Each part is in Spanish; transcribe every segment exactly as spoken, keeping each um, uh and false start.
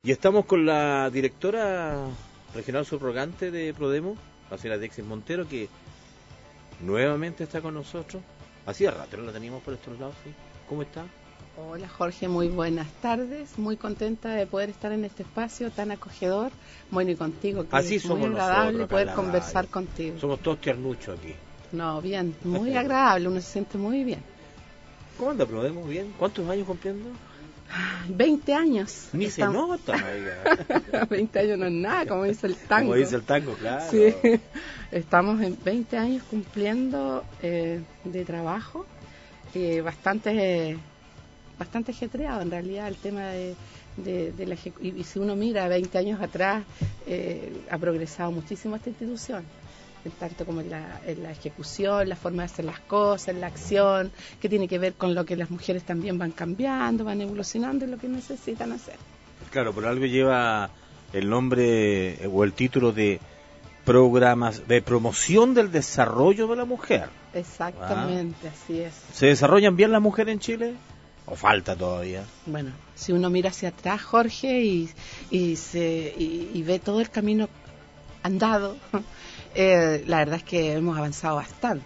Y estamos con la directora regional subrogante de Prodemo, la señora Dexis Montero, que nuevamente está con nosotros. Hacía rato no la teníamos por estos lados, ¿sí? ¿Cómo está? Hola Jorge, muy buenas tardes, muy contenta de poder estar en este espacio tan acogedor, bueno, y contigo, que Así es somos muy agradable nosotros, poder conversar radio. contigo. Somos todos tiernuchos aquí. No, bien, muy agradable, uno se siente muy bien. ¿Cómo anda Prodemo? ¿Bien? ¿Cuántos años cumpliendo? veinte años. Ni Estamos... se nota, oiga. veinte años no es nada, como dice el tango. Como dice el tango, claro. Sí, estamos en veinte años cumpliendo eh, de trabajo, eh, bastante... Eh, bastante ajetreado en realidad el tema de, de, de la ejecución. Y, y si uno mira veinte años atrás, eh, ha progresado muchísimo esta institución, en tanto como en la, en la ejecución, la forma de hacer las cosas, en la acción, que tiene que ver con lo que las mujeres también van cambiando, van evolucionando en lo que necesitan hacer. Claro, por algo lleva el nombre o el título de programas de promoción del desarrollo de la mujer. Exactamente, ¿Ah? Así es. ¿Se desarrollan bien las mujeres en Chile? ¿O falta todavía? Bueno, si uno mira hacia atrás, Jorge, y, y, se, y, y ve todo el camino andado, eh, la verdad es que hemos avanzado bastante.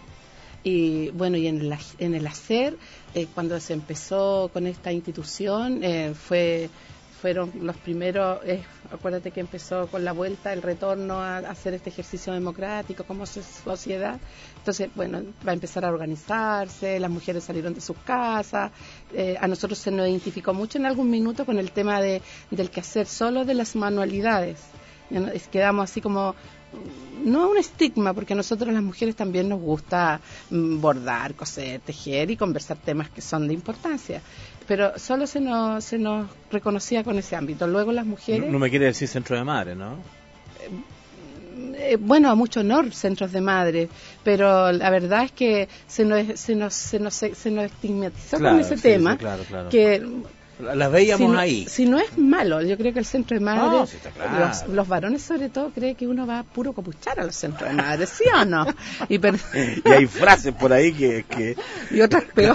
Y bueno, y en el, en el hacer, eh, cuando se empezó con esta institución, eh, fue fueron los primeros, eh, acuérdate que empezó con la vuelta, el retorno a, a hacer este ejercicio democrático como sociedad. Entonces, bueno, va a empezar a organizarse, las mujeres salieron de sus casas, eh, a nosotros se nos identificó mucho en algún minuto con el tema de del quehacer solo de las manualidades. Quedamos así como, no un estigma, porque a nosotros las mujeres también nos gusta bordar, coser, tejer y conversar temas que son de importancia, pero solo se nos, se nos reconocía con ese ámbito. Luego las mujeres... No, no me quiere decir centro de madre, ¿no? Eh, bueno, a mucho honor centros de madre, pero la verdad es que se nos, se nos, se nos, se nos estigmatizó claro, con ese sí, tema, sí, claro, claro. que... Las veíamos si no, ahí. Si no es malo, yo creo que el centro de madre, no, sí está claro. los, los varones sobre todo creen que uno va a puro copuchar a los centros de madre, ¿sí o no? Y, per... y hay frases por ahí que... que... y otras peor.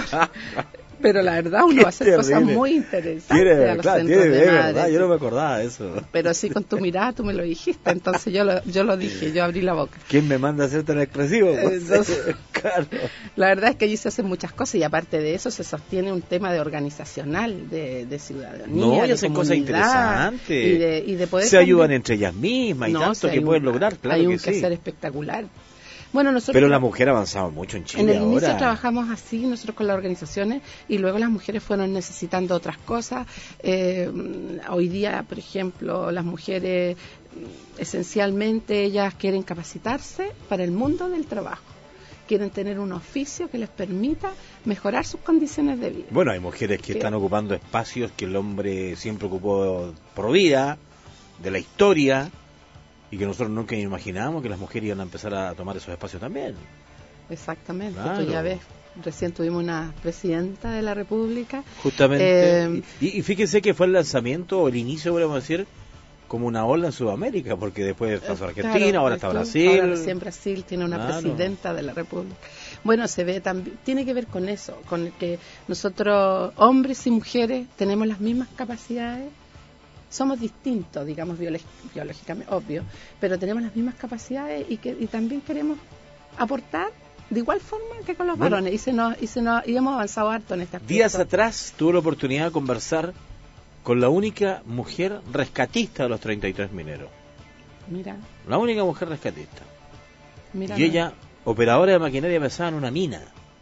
Pero la verdad uno va a hacer cosas muy interesantes tiene, a los claro, centros tiene, de madre. Verdad, yo no me acordaba de eso. Pero sí, con tu mirada tú me lo dijiste, entonces yo lo, yo lo dije, yo abrí la boca. ¿Quién me manda a ser tan expresivo? Entonces, claro. La verdad es que allí se hacen muchas cosas y aparte de eso se sostiene un tema de organizacional, de, de ciudadanía, no, y de hacen cosas interesantes. Y de, y de poder se también... ayudan entre ellas mismas y no, tanto si que pueden un, lograr, claro hay que un sí. quehacer espectacular. Bueno, nosotros, pero la mujer ha avanzado mucho en Chile en el ahora. inicio trabajamos así nosotros con las organizaciones y luego las mujeres fueron necesitando otras cosas. Eh, hoy día, por ejemplo, las mujeres esencialmente ellas quieren capacitarse para el mundo del trabajo, quieren tener un oficio que les permita mejorar sus condiciones de vida. Bueno, hay mujeres que, que están ocupando espacios que el hombre siempre ocupó por vida, de la historia, y que nosotros nunca imaginábamos que las mujeres iban a empezar a tomar esos espacios también. Exactamente, claro. Tú ya ves, recién tuvimos una presidenta de la República. Justamente, eh, y, y fíjense que fue el lanzamiento, o el inicio, podemos decir, como una ola en Sudamérica, porque después pasó Argentina, claro, ahora está Brasil. Ahora recién Brasil tiene una claro. presidenta de la República. Bueno, se ve también, tiene que ver con eso, con que nosotros, hombres y mujeres, tenemos las mismas capacidades. Somos distintos, digamos, biológicamente, obvio, pero tenemos las mismas capacidades y que y también queremos aportar de igual forma que con los bueno, varones. Y, se nos, y, se nos, y hemos avanzado harto en este aspecto. Días atrás tuve la oportunidad de conversar con la única mujer rescatista de los treinta y tres mineros. Mira. La única mujer rescatista. Mira, y ella, operadora de maquinaria pesada en una mina,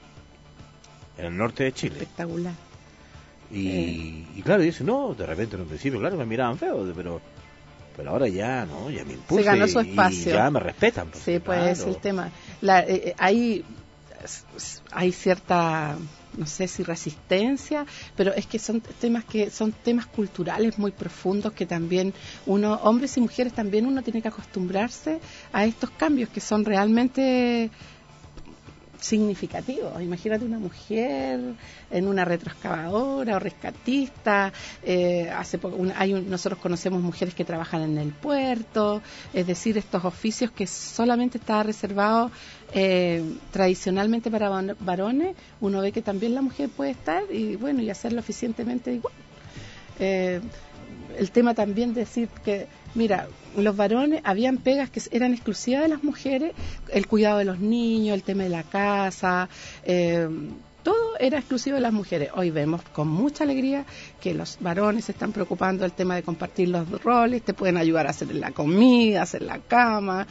en el norte de Chile. Espectacular. Y, eh. y claro, dice, no, de repente en un principio, claro, me miraban feo, pero pero ahora ya, no, ya me impuse. Se ganó su espacio. Y ya me respetan. Pues, sí, pues claro. es el tema. La, eh, hay, hay cierta, no sé si resistencia, pero es que son temas que son temas culturales muy profundos que también uno, hombres y mujeres también uno tiene que acostumbrarse a estos cambios que son realmente significativos. Imagínate una mujer en una retroexcavadora o rescatista. Eh, hace poco, un, hay un, nosotros conocemos mujeres que trabajan en el puerto, es decir, estos oficios que solamente está reservado eh, tradicionalmente para varones. Uno ve que también la mujer puede estar y bueno y hacerlo eficientemente igual. Eh, el tema también de decir que, mira, los varones, habían pegas que eran exclusivas de las mujeres, el cuidado de los niños, el tema de la casa, eh, todo era exclusivo de las mujeres. Hoy vemos con mucha alegría que los varones se están preocupando del tema de compartir los roles, te pueden ayudar a hacer la comida, hacer la cama,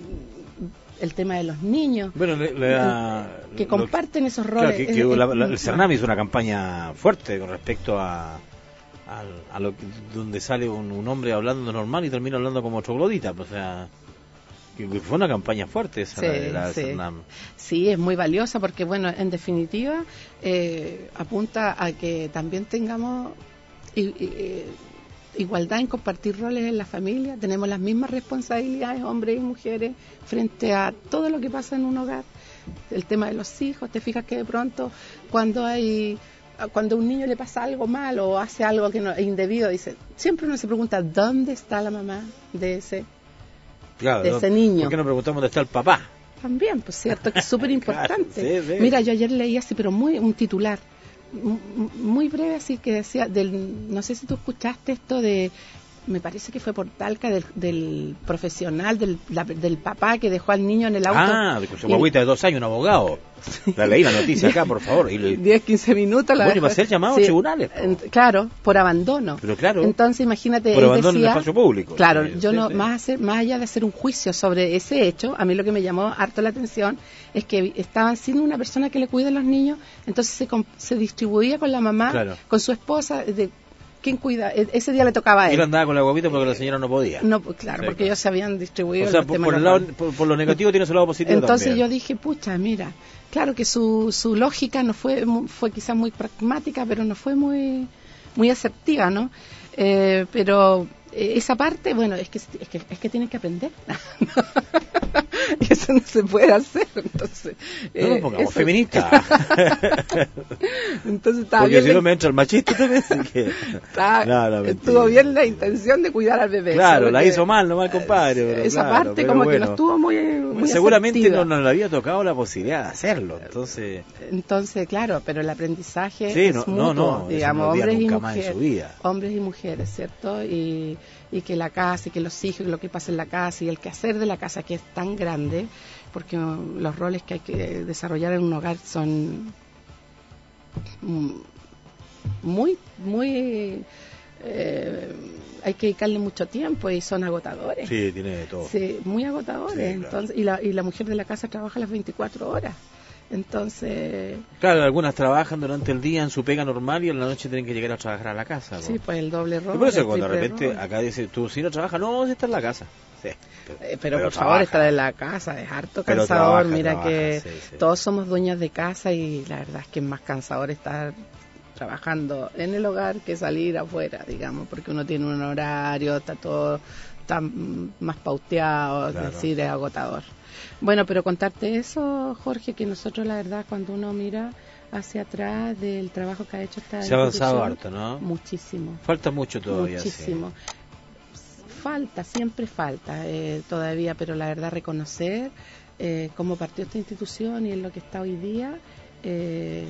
el tema de los niños, bueno, le, le da, que lo, comparten esos roles. Claro, que, que es, la, la, el Cernam hizo una campaña fuerte con respecto a, a, a lo que, donde sale un, un hombre hablando normal y termina hablando como troglodita, o sea, que, que fue una campaña fuerte esa, sí, la de la sí. Cernam. Sí, es muy valiosa porque, bueno, en definitiva, eh, apunta a que también tengamos y, y, igualdad en compartir roles en la familia, tenemos las mismas responsabilidades, hombres y mujeres, frente a todo lo que pasa en un hogar. El tema de los hijos, te fijas que de pronto cuando hay cuando a un niño le pasa algo mal o hace algo que no es indebido, dice, siempre uno se pregunta, ¿dónde está la mamá de ese, claro, de no, ese niño? ¿Por qué no preguntamos dónde está el papá? También, pues cierto, que es súper importante. Claro, sí, sí. Mira, yo ayer leí así, pero muy un titular muy breve, así que decía, del, no sé si tú escuchaste esto de, me parece que fue por Talca, del, del profesional, del, la, del papá que dejó al niño en el auto. Ah, de su guaguita de dos años, un abogado. La leí la noticia acá, por favor. Y le... diez, quince minutos. La bueno, iba a ser llamado sí, a tribunales. En, claro, por abandono. Pero claro. Entonces, imagínate. Por abandono decía, en el espacio público. Claro, sí, yo sí, no, sí. Más, hacer, más allá de hacer un juicio sobre ese hecho, a mí lo que me llamó harto la atención es que estaban sin una persona que le cuide a los niños, entonces se, se distribuía con la mamá, claro. con su esposa, de quién cuida. Ese día le tocaba a él. Él andaba con la guaguita porque la señora no podía. No, claro, sí, porque claro. ellos se habían distribuido. O sea, los por, temas por, el lado, por, por lo negativo tiene su lado positivo. Entonces también. yo dije, pucha, mira, claro que su, su lógica no fue fue quizás muy pragmática, pero no fue muy muy asertiva, ¿no? Eh, pero eh, esa parte, bueno, es que es que, es que tienes que aprender. Y eso no se puede hacer, entonces. No nos eh, pongamos eso... feministas. Entonces estaba porque bien. si no me entra el machista también. Que... Está, no, no, estuvo bien la intención de cuidar al bebé. Claro, la que, hizo mal, no mal compadre. Pero esa claro, parte pero como bueno. que no estuvo muy, muy seguramente asertiva. no nos le había tocado la posibilidad de hacerlo, entonces. Entonces, claro, pero el aprendizaje sí, es no, mutuo, no, no, digamos, no hombres y nunca más en su mujeres, vida. hombres y mujeres, ¿cierto? Y, y que la casa, y que los hijos, y lo que pasa en la casa, y el quehacer de la casa que es tan grande, porque los roles que hay que desarrollar en un hogar son muy, muy, eh, hay que dedicarle mucho tiempo y son agotadores. Sí, tiene de todo. Sí, muy agotadores. Sí, claro. Entonces, y, la, y la mujer de la casa trabaja las veinticuatro horas. Entonces... Claro, algunas trabajan durante el día en su pega normal y en la noche tienen que llegar a trabajar a la casa. ¿no? Sí, pues el doble rol. Y por eso cuando de repente rol. Acá dice, tú si no trabajas, no, si está en la casa. Sí, pero, eh, pero, pero por trabaja. Favor, estar en la casa es harto cansador. Trabaja, Mira trabaja, que sí, sí. Todos somos dueñas de casa y la verdad es que es más cansador estar trabajando en el hogar que salir afuera, digamos, porque uno tiene un horario, está todo está más pauteado, claro. Es decir, es agotador. Bueno, pero contarte eso, Jorge, que nosotros la verdad cuando uno mira hacia atrás del trabajo que ha hecho esta se ha avanzado harto, ¿no? Muchísimo. Falta mucho todavía. Muchísimo. Sí. Falta, siempre falta eh, todavía, pero la verdad reconocer eh, cómo partió esta institución y en lo que está hoy día, eh,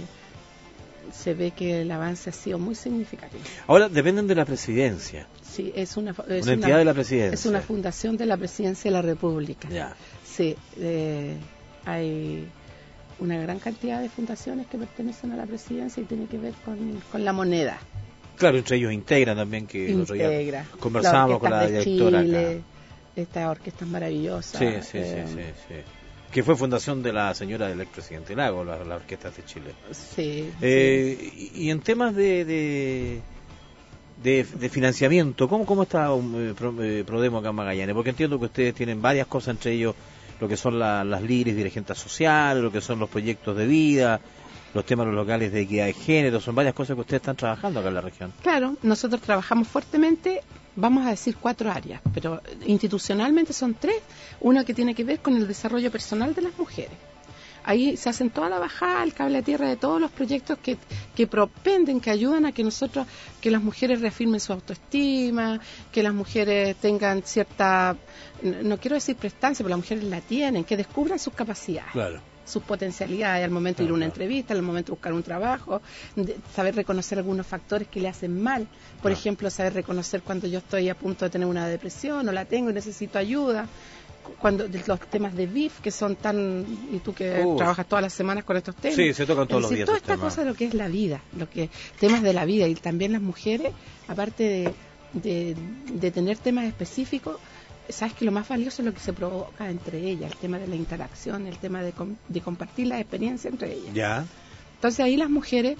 se ve que el avance ha sido muy significativo. Ahora dependen de la presidencia. Sí, es una, es una, una entidad de la presidencia. Es una fundación de la presidencia de la República. Ya. Sí, eh, hay una gran cantidad de fundaciones que pertenecen a la presidencia y tiene que ver con, con la moneda. Claro, entre ellos Integra también, que Integra. Conversamos con la de directora Chile, acá. Estas orquestas maravillosas. Sí, sí, eh, sí, sí, sí. Que fue fundación de la señora del expresidente Lago, la, la Orquesta de Chile. Sí. Eh, sí. Y, y en temas de... de... De, de financiamiento, ¿cómo, cómo está um, eh, Prodemo acá en Magallanes? Porque entiendo que ustedes tienen varias cosas, entre ellos lo que son la, las líderes dirigentes sociales, lo que son los proyectos de vida, los temas locales de equidad de género, son varias cosas que ustedes están trabajando acá en la región. Claro, nosotros trabajamos fuertemente, vamos a decir cuatro áreas, pero institucionalmente son tres. Una que tiene que ver con el desarrollo personal de las mujeres. Ahí se hacen toda la bajada, el cable a tierra de todos los proyectos que, que propenden, que ayudan a que nosotros, que las mujeres reafirmen su autoestima, que las mujeres tengan cierta, no quiero decir prestancia, pero las mujeres la tienen, que descubran sus capacidades. Claro. sus potencialidades al momento de ir a una Claro. entrevista, al momento de buscar un trabajo, de saber reconocer algunos factores que le hacen mal. Por Claro. ejemplo, saber reconocer cuando yo estoy a punto de tener una depresión o la tengo y necesito ayuda. Cuando de los temas de V I F que son tan, y tú que Uy. trabajas todas las semanas con estos temas, Sí, se tocan todos es los decir, días toda esos esta temas. cosa de lo que es la vida, lo que temas de la vida, y también las mujeres, aparte de, de, de tener temas específicos, sabes que lo más valioso es lo que se provoca entre ellas, el tema de la interacción, el tema de, com- de compartir la experiencia entre ellas. Ya. Entonces ahí las mujeres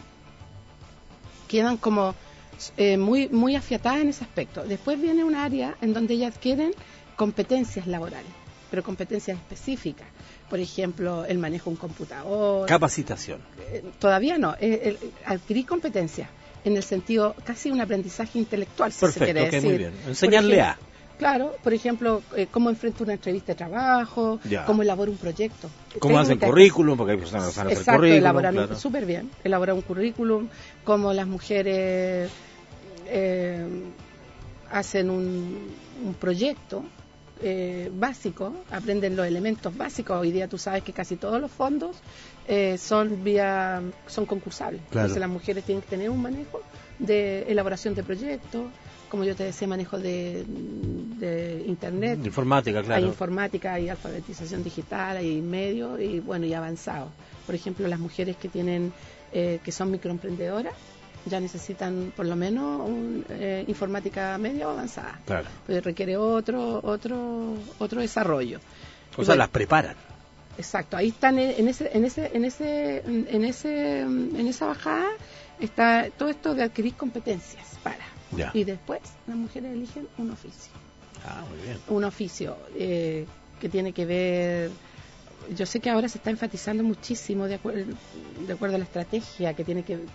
quedan como eh, muy muy afiatadas en ese aspecto. Después viene un área en donde ellas adquieren competencias laborales, pero competencias específicas. Por ejemplo, el manejo de un computador. Capacitación. Eh, todavía no, eh, el- adquirir competencias en el sentido casi un aprendizaje intelectual, si se Perfecto, quiere ok, decir. muy bien. Enseñarle Por a. ejemplo, Claro, por ejemplo, eh, cómo enfrenta una entrevista de trabajo, Ya. cómo elabora un proyecto. ¿Cómo hacen Técnicas- currículum? Porque hay personas que saben hacer Exacto, currículum. elaborar un- Claro. súper bien, elaborar un currículum, cómo las mujeres eh, hacen un, un proyecto eh, básico, aprenden los elementos básicos. Hoy día tú sabes que casi todos los fondos eh, son vía son concursables. Claro. Entonces las mujeres tienen que tener un manejo de elaboración de proyectos, como yo te decía, manejo de, de internet. Informática, claro. Hay informática, hay alfabetización digital, hay medio y bueno, y avanzado. Por ejemplo, las mujeres que tienen eh, que son microemprendedoras ya necesitan por lo menos un, eh, informática media o avanzada. Claro. Pues requiere otro otro otro desarrollo. O Y sea, bueno, las preparan. Exacto, ahí están en en ese en ese en ese en ese en esa bajada está todo esto de adquirir competencias para. Ya. Y después las mujeres eligen un oficio. Ah, muy bien. Un oficio eh, que tiene que ver, yo sé que ahora se está enfatizando muchísimo de, acuer- de acuerdo a la estrategia que tiene que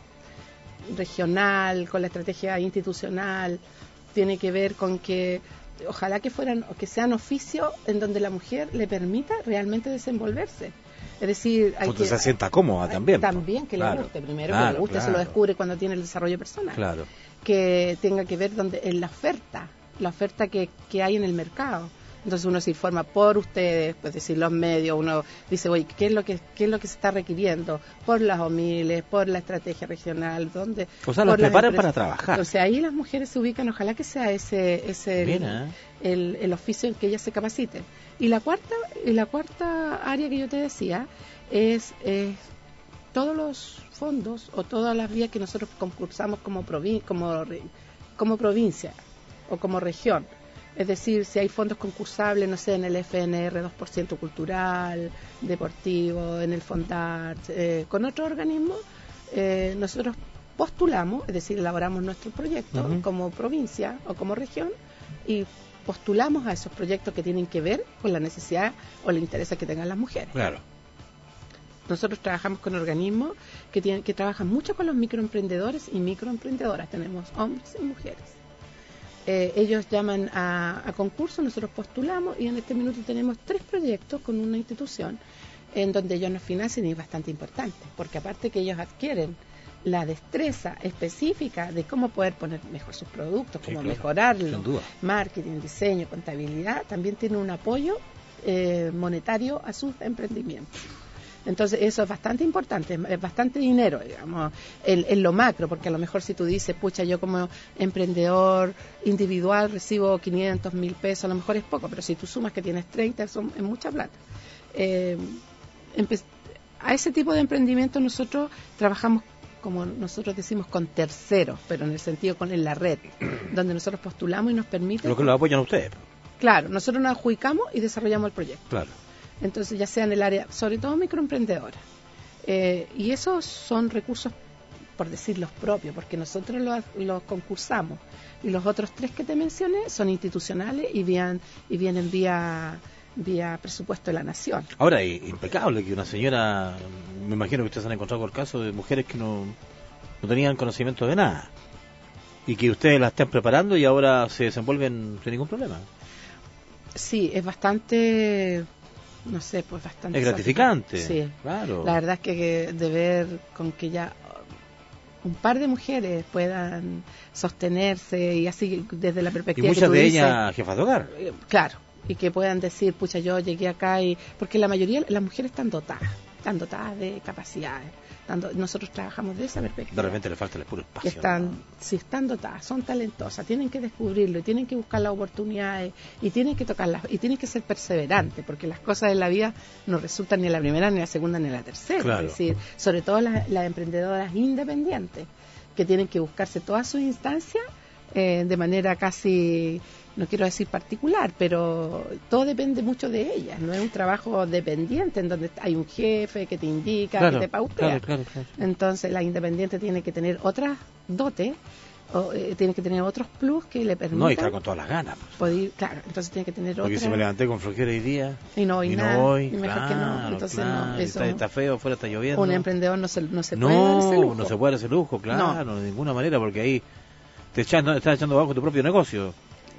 regional, con la estrategia institucional, tiene que ver con que ojalá que fueran o que sean oficios en donde la mujer le permita realmente desenvolverse. Es decir, hay Porque que se sienta cómoda también. también que Claro. le guste, primero Claro, que le guste, claro. se lo descubre cuando tiene el desarrollo personal. Claro. Que tenga que ver donde en la oferta, la oferta que, que hay en el mercado. Entonces uno se informa por ustedes, pues decir los medios, uno dice, oye, ¿qué es lo que qué es lo que se está requiriendo? Por las OMILES, por la estrategia regional, ¿dónde? O sea, por las las preparan empresas. para trabajar. Entonces ahí las mujeres se ubican, ojalá que sea ese ese Bien, el, ¿eh? el, el oficio en que ellas se capaciten. Y la cuarta y la cuarta área que yo te decía es eh, todos los fondos o todas las vías que nosotros concursamos como provi- como re- como provincia o como región. Es decir, si hay fondos concursables, no sé, en el F N R dos por ciento cultural, deportivo, en el Fondart, eh, con otros organismos, eh, nosotros postulamos, es decir, elaboramos nuestro proyecto Ujú. como provincia o como región y postulamos a esos proyectos que tienen que ver con la necesidad o el interés que tengan las mujeres. Claro. Nosotros trabajamos con organismos que tienen que trabajan mucho con los microemprendedores y microemprendedoras. Tenemos hombres y mujeres. Eh, ellos llaman a, a concurso, nosotros postulamos y en este minuto tenemos tres proyectos con una institución en donde ellos nos financian y es bastante importante, porque aparte que ellos adquieren la destreza específica de cómo poder poner mejor sus productos, Sí, cómo claro, mejorarlo, sin duda. marketing, diseño, contabilidad, también tienen un apoyo eh, monetario a sus emprendimientos. Entonces eso es bastante importante, es bastante dinero, digamos, en, en lo macro, porque a lo mejor si tú dices, pucha, yo como emprendedor individual recibo quinientos mil pesos, a lo mejor es poco, pero si tú sumas que tienes treinta, son, es mucha plata. Eh, empe- a ese tipo de emprendimiento nosotros trabajamos, como nosotros decimos, con terceros, pero en el sentido con en la red, donde nosotros postulamos y nos permite... Lo que lo apoyan ustedes. Claro, nosotros nos adjudicamos y desarrollamos el proyecto. Claro. Entonces, ya sea en el área, sobre todo microemprendedora. Eh, y esos son recursos, por decir, los propios, porque nosotros los, los concursamos. Y los otros tres que te mencioné son institucionales y, vian, y vienen vía, vía presupuesto de la Nación. Ahora, es impecable que una señora, me imagino que ustedes han encontrado el caso de mujeres que no, no tenían conocimiento de nada. Y que ustedes la estén preparando y ahora se desenvuelven sin ningún problema. Sí, es bastante... no sé, pues bastante... Es gratificante. Sí, Claro. la verdad es que, que de ver con que ya un par de mujeres puedan sostenerse y así desde la Y perspectiva que muchas tú de dices, ellas jefas de hogar. eh, claro, y que puedan decir, pucha, yo llegué acá y... Porque la mayoría de las mujeres están dotadas, están dotadas de capacidades. Están, nosotros trabajamos de esa perspectiva. De repente le falta el puro espacio. Que están, ¿no? Si están dotadas, son talentosas, tienen que descubrirlo y tienen que buscar las oportunidades y tienen que tocarlas y tienen que ser perseverantes, porque las cosas de la vida no resultan ni a la primera, ni a la segunda, ni a la tercera. Claro. Es decir, sobre todo las, las emprendedoras independientes, que tienen que buscarse todas sus instancias eh, de manera casi, no quiero decir particular, pero todo depende mucho de ellas. No es un trabajo dependiente en donde hay un jefe que te indica, Claro, que te pautea. claro, claro, claro. Entonces la independiente tiene que tener otras dotes, o, eh, tiene que tener otros plus que le permitan... No, y estar con todas las ganas. Pues. Poder, claro, entonces tiene que tener Porque otras... si me levanté con flojera hoy día Y no voy y nada, no voy, y mejor claro, que no. Entonces claro, no, eso, está, está feo, afuera está lloviendo. un emprendedor no se, no se puede dar ese No, lujo. no se puede dar ese lujo, claro, No. de ninguna manera, porque ahí te echando, estás echando abajo tu propio negocio.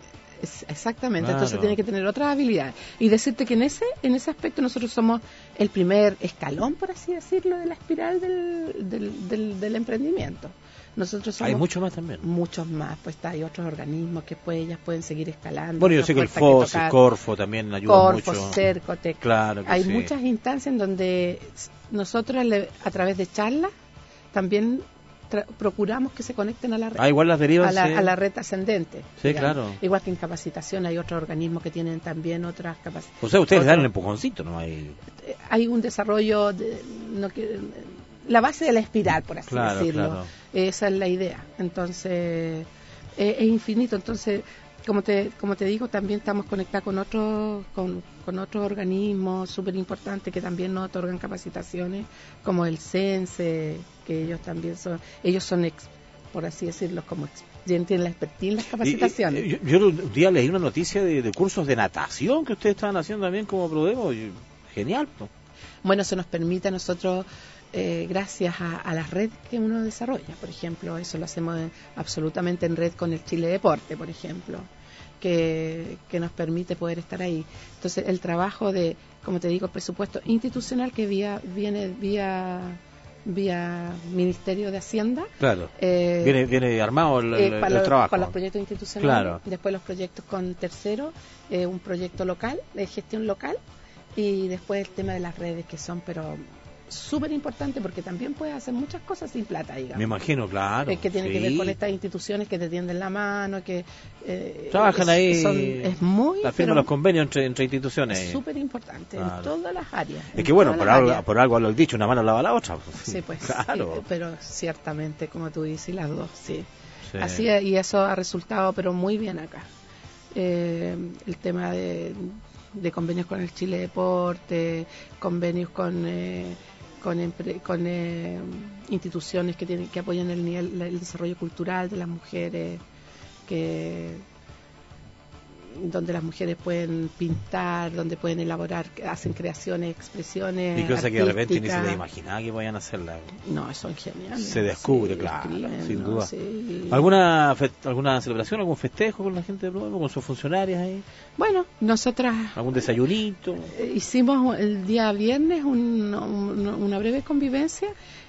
Es- exactamente, Claro. entonces tiene que tener otras habilidades. Y decirte que en ese en ese aspecto nosotros somos el primer escalón, por así decirlo, de la espiral del, del, del, del emprendimiento. Nosotros somos Hay mucho más también. muchos más, pues está, hay otros organismos que pues, ellas pueden seguir escalando. Bueno, yo otras sé que el puertas FOS, el tocar. Corfo también ayuda Corfo, mucho. Cercotec. Claro que Hay sí. muchas instancias en donde nosotros le- a través de charlas también tra- procuramos que se conecten a la red. Ah, igual las derivas. A la, sí. a la red ascendente. Sí, digamos. claro. Igual que en capacitación hay otros organismos que tienen también otras capacidades. O sea, ustedes Otro- dan el empujoncito, ¿no? Hay... Hay un desarrollo, de, no que- la base de la espiral, por así Claro, decirlo. claro. Esa es la idea. Entonces, eh, es infinito. Entonces, como te como te digo, también estamos conectados con otros con, con otros organismos súper importantes que también nos otorgan capacitaciones, como el CENSE, que ellos también son, ellos son, ex, por así decirlo, como ex, tienen la expertise en las capacitaciones. Y- y- yo, yo un día leí una noticia de, de cursos de natación que ustedes estaban haciendo también como Prodemo. y- Genial, ¿no? Bueno, eso nos permite a nosotros, eh, gracias a, a la red que uno desarrolla, por ejemplo, eso lo hacemos en- absolutamente en red con el Chile Deporte, por ejemplo, que, que nos permite poder estar ahí. Entonces, el trabajo de, como te digo, presupuesto institucional que vía, viene vía vía Ministerio de Hacienda. Claro. eh, viene, viene armado el, eh, el- para, el los, trabajo. para los proyectos institucionales, Claro. después los proyectos con terceros, eh, un proyecto local, de gestión local, y después el tema de las redes, que son pero súper importantes porque también puedes hacer muchas cosas sin plata, digamos. Me imagino, claro. Eh, que tiene sí. que ver con estas instituciones que te tienden la mano, que eh, Trabajan es, ahí. son- es muy La firma pero los convenios entre, entre instituciones. es súper importante Claro. en todas las áreas. Es en que bueno, todas por las algo, áreas. por algo lo he dicho, una mano lava la otra. Sí, pues, Claro. eh, pero ciertamente, como tú dices, las dos, sí. Sí. Así es, y eso ha resultado, pero muy bien acá. Eh, el tema de, de convenios con el Chile Deporte, convenios con eh, con, empre- con eh, instituciones que tienen que apoyan el nivel, el desarrollo cultural de las mujeres, que donde las mujeres pueden pintar, donde pueden elaborar, hacen creaciones, expresiones Y cosas que de repente ni se artísticas. les imaginaba que vayan a hacerla. No, son geniales. Se descubre, Sí, claro, escriben, sin ¿no? duda. Sí. ¿Alguna fe- alguna celebración, algún festejo con la gente de Prodemo, con sus funcionarias ahí? Bueno, nosotras ¿Algún desayunito? eh, hicimos el día viernes un- un- una breve convivencia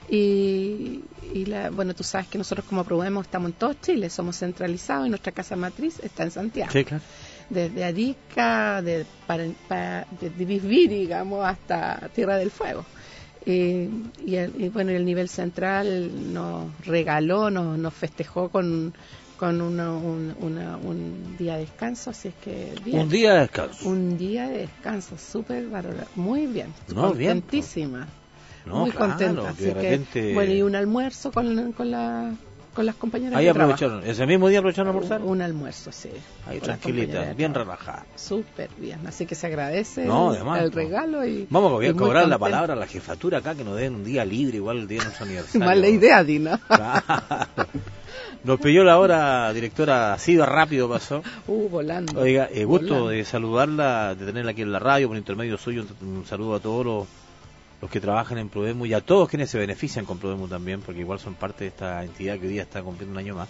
y, y la, bueno, tú sabes que nosotros como Prodemo estamos en todo Chile, somos centralizados y nuestra casa matriz está en Santiago. Sí, claro. Desde Arica, de, para, para- de, de Bisbee, digamos, hasta Tierra del Fuego. Eh, y, el- y bueno, el nivel central nos regaló, nos, nos festejó con, con uno- un, una- un día de descanso, así es que bien. Un día de descanso. Un día de descanso, súper valorado, muy bien, No, bien, contentísima, No, muy claro, contenta. que Así de que, repente... bueno, y un almuerzo con, con, la, con las compañeras Ahí de trabajo. aprovecharon, ese mismo día aprovecharon a almorzar. Un almuerzo, sí. Ahí con las compañeras tranquilita, de bien trabajo. relajada. Súper bien, así que se agradece No, el, además, el no. regalo y Vamos a y cobrar, muy cobrar la contenta. palabra a la jefatura acá, que nos den un día libre, igual el día de nuestro aniversario. Mala idea, Dina. Claro. Nos pidió la hora, directora, así de rápido pasó. Uh, volando. Oiga, eh, gusto Volando. de saludarla, de tenerla aquí en la radio, por intermedio suyo, un, un saludo a todos los, los que trabajan en Prodemo y a todos quienes se benefician con Prodemo también, porque igual son parte de esta entidad que hoy día está cumpliendo un año más.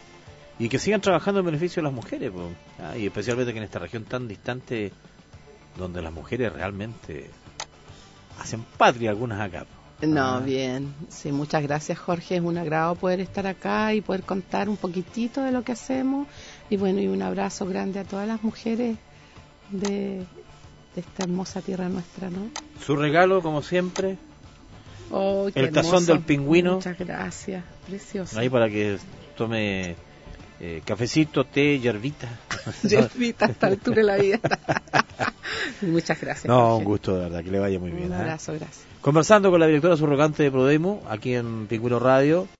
Y que sigan trabajando en beneficio de las mujeres, po, ¿ah? Y especialmente que en esta región tan distante, donde las mujeres realmente hacen patria algunas acá. po. No, Ah. bien. Sí, muchas gracias, Jorge. Es un agrado poder estar acá y poder contar un poquitito de lo que hacemos. Y bueno, y un abrazo grande a todas las mujeres de, de esta hermosa tierra nuestra, ¿no? Su regalo, como siempre, Oh, qué el hermoso. tazón del pingüino. Muchas gracias, precioso. Ahí para que tome eh, cafecito, té, hierbita. Hierbita a esta altura de la vida. Muchas gracias. No, Jorge. un gusto, de verdad, que le vaya muy bien. Un ¿eh? abrazo, gracias. Conversando con la directora subrogante de Prodemo, aquí en Pingüino Radio.